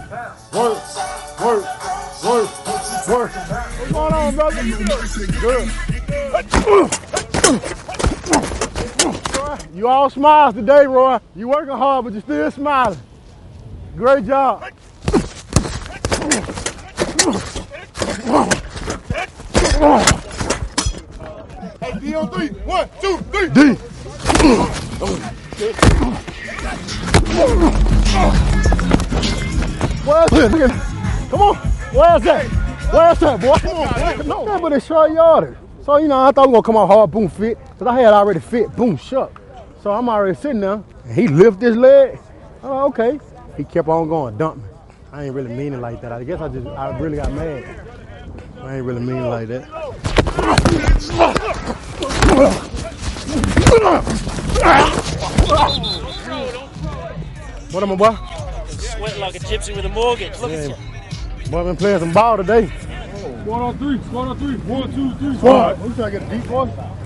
Work, work, work, work. What's going on, brother? Good. You all smiles today, Roy. You working hard, but you still smiling. Great job. Hey, D on 3. 1, 2, 3. D. Where's it? Come on. Where's that? Where's that, boy? Come on, boy. No, yeah, but it's short yardage. So, you know, I thought we were going to come out hard, boom, fit. Because I had already fit, boom, shuck. So I'm already sitting there. And he lifted his leg. Oh, okay. He kept on going, dump me. I ain't really mean it like that. I guess I really got mad. I ain't really mean it like that. What am I, boy? Sweating like a gypsy with a mortgage. Look at you. Boy, I've been playing some ball today. Squad on 3. Squad on 3. 1, 2, 3. Squad. You trying to get a deep one?